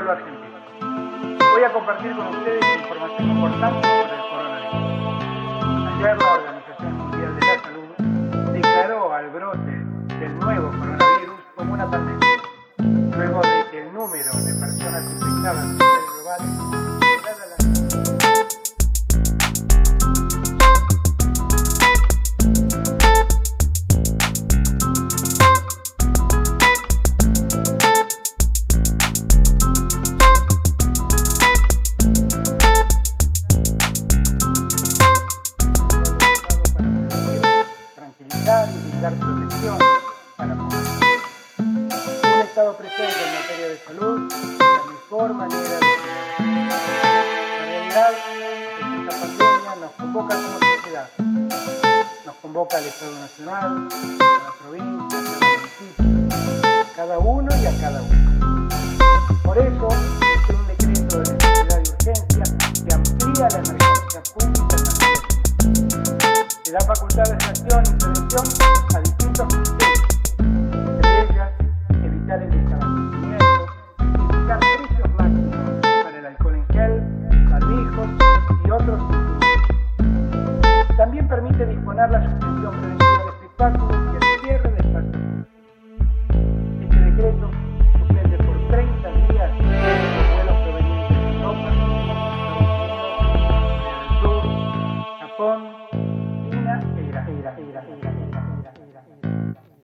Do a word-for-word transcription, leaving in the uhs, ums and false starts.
pueblo argentino. Voy a compartir con ustedes información importante sobre el coronavirus. Ayer la Organización Mundial de la Salud declaró al brote del nuevo coronavirus como una pandemia, luego de que el número de personas infectadas a nivel global superara la y brindar protección para poder. Un Estado presente en materia de salud es la mejor manera de cuidar. La realidad es que esta pandemia nos convoca como sociedad, nos convoca al Estado Nacional, a la provincia, a los municipios, a cada uno y a cada uno. Por eso, existe un decreto de necesidad y urgencia que amplía la emergencia pública en materia de salud. Se da facultades de acción y prevención a distintos ministerios, entre ellas evitar el